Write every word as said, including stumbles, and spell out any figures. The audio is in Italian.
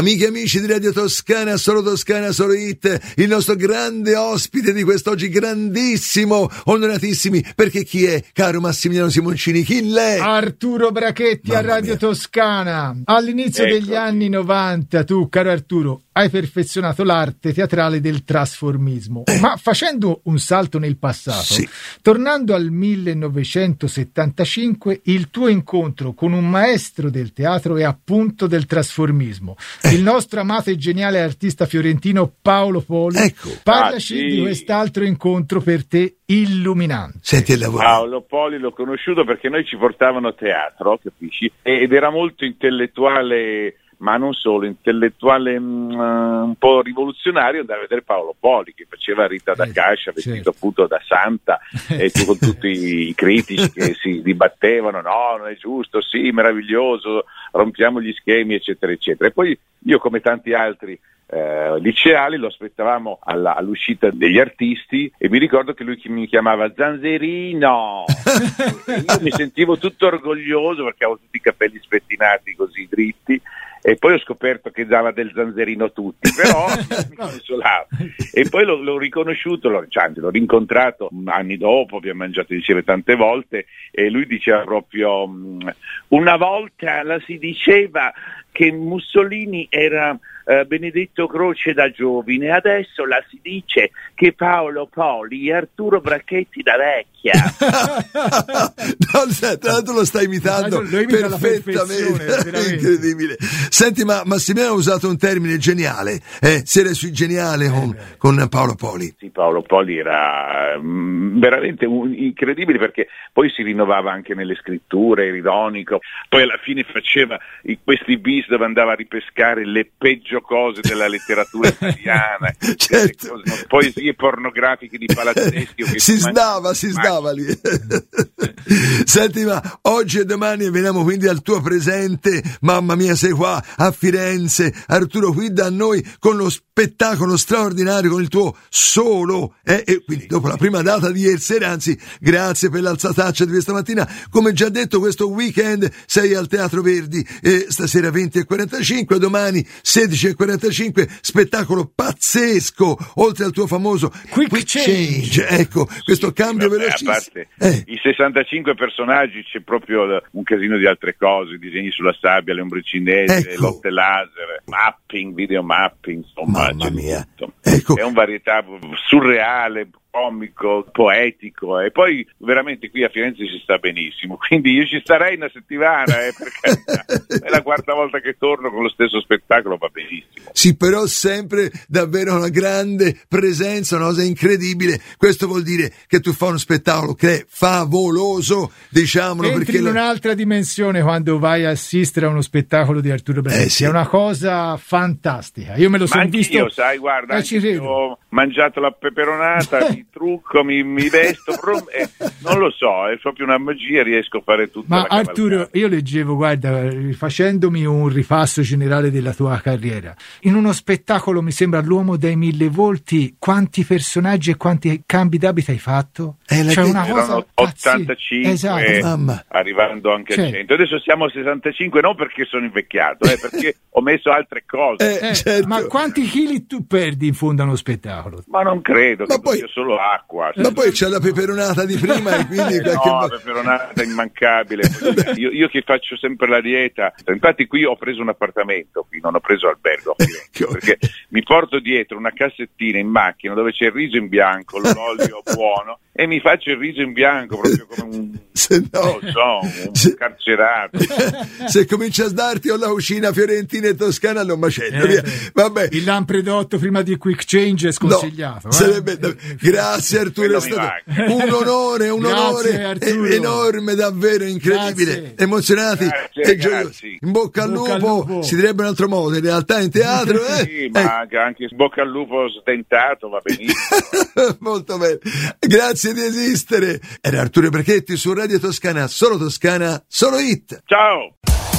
Amiche e amici di Radio Toscana, solo Toscana, solo hit, il nostro grande ospite di quest'oggi, grandissimo, onoratissimi, perché chi è, caro Massimiliano Simoncini? Chi l'è? Arturo Brachetti. Mamma a Radio mia. Toscana. All'inizio ecco. degli anni novanta, tu, caro Arturo, hai perfezionato l'arte teatrale del trasformismo, eh. ma facendo un salto nel passato, sì. tornando al millenovecentosettantacinque, il tuo incontro con un maestro del teatro è appunto del trasformismo, eh. il nostro amato e geniale artista fiorentino Paolo Poli. Ecco. Parlaci ah, sì. di quest'altro incontro per te illuminante. Senti il lavoro. Paolo Poli l'ho conosciuto perché noi ci portavano a teatro, capisci? Ed era molto intellettuale, ma non solo, intellettuale mh, un po' rivoluzionario. Andare a vedere Paolo Poli che faceva Rita da Cascia, vestito certo. appunto da santa, e tu con tutti i critici che si dibattevano, no, non è giusto, sì, meraviglioso, rompiamo gli schemi, eccetera, eccetera. E poi io, come tanti altri Eh, liceali, lo aspettavamo alla, all'uscita degli artisti, e mi ricordo che lui mi chiamava Zanzerino e io mi sentivo tutto orgoglioso perché avevo tutti i capelli spettinati così dritti, e poi ho scoperto che dava del zanzerino a tutti, però mi consolavo. E poi l'ho, l'ho riconosciuto, l'ho, cioè, l'ho rincontrato anni dopo, abbiamo mangiato insieme tante volte, e lui diceva proprio mh, una volta la si diceva che Mussolini era eh, Benedetto Croce da giovine, adesso la si dice che Paolo Poli è Arturo Brachetti da vecchia. No, tra l'altro lo stai imitando perfettamente, incredibile. Senti, ma Massimiliano ha usato un termine geniale, eh? Si era sui geniale con, con Paolo Poli. Sì, Paolo Poli era mh, veramente un, incredibile, perché poi si rinnovava anche nelle scritture, era ironico, poi alla fine faceva i, questi bis dove andava a ripescare le peggio cose della letteratura italiana, certo. cose, poesie pornografiche di Palazzeschi. Si sdava, si sdava lì. Senti, ma oggi e domani veniamo quindi al tuo presente, mamma mia sei qua a Firenze, Arturo, qui da noi con lo spettacolo straordinario, con il tuo solo, eh? E quindi dopo la prima data di ieri sera, anzi grazie per l'alzataccia di questa mattina, come già detto questo weekend sei al Teatro Verdi, e stasera venti e quarantacinque, domani sedici e quarantacinque, spettacolo pazzesco, oltre al tuo famoso Quick, quick change. change, ecco, questo sì, cambio vabbè, velocissimo. A parte eh. i sessantacinque personaggi, c'è proprio un casino di altre cose, disegni sulla sabbia, le ombre cinesi, ecco. lotte laser, mapping, video mapping, insomma, mamma mia, ecco. È un varietà surreale, comico, poetico, e poi veramente qui a Firenze si sta benissimo, quindi io ci starei una settimana, eh, perché è la quarta volta che torno con lo stesso spettacolo, va benissimo. Sì, però sempre davvero una grande presenza, una cosa incredibile. Questo vuol dire che tu fai uno spettacolo che è favoloso, diciamolo. Entri perché in lo... un'altra dimensione quando vai a assistere a uno spettacolo di Arturo Brachetti, eh sì. è una cosa fantastica. Io me lo sono visto. Io, sai, guarda, eh, ci ho mangiato la peperonata, mi trucco, mi, mi vesto, brum, eh, non lo so, è proprio una magia, riesco a fare tutto. Ma Arturo, io leggevo, guarda, facendomi un ripasso generale della tua carriera, in uno spettacolo mi sembra L'uomo dai mille volti, quanti personaggi e quanti cambi d'abito hai fatto? Eh, cioè una cosa erano ottantacinque, esatto. arrivando anche cioè. a cento. Adesso siamo a sessantacinque, non perché sono invecchiato, eh, perché ho messo altre cose. Eh, eh, certo. Ma quanti chili tu perdi in fondo a uno spettacolo? Ma non credo, ma che poi, sia solo acqua. Ma poi c'è la peperonata di prima e quindi eh, qualche... no, la peperonata immancabile. io, io che faccio sempre la dieta, infatti qui ho preso un appartamento, qui non ho preso albergo, perché mi porto dietro una cassettina in macchina dove c'è il riso in bianco, l'olio buono, e mi faccio il riso in bianco proprio come un, se no, non so, un se, carcerato. Se comincia a sdarti o la cucina fiorentina e toscana non macello, eh, vabbè. Il lampredotto prima di Quick Change è sconsigliato. No, sarebbe, eh? Grazie Arturo, è stato un onore, un Grazie, onore enorme, davvero incredibile. Grazie. Emozionati Grazie, e gioiosi. In bocca al lupo, lupo, si direbbe in altro modo, in realtà in teatro. Eh? Sì, ma eh. anche, anche in bocca al lupo stentato va benissimo. Molto bene, grazie di esistere. Era Arturo Brachetti su Radio Toscana, solo Toscana, solo hit. Ciao.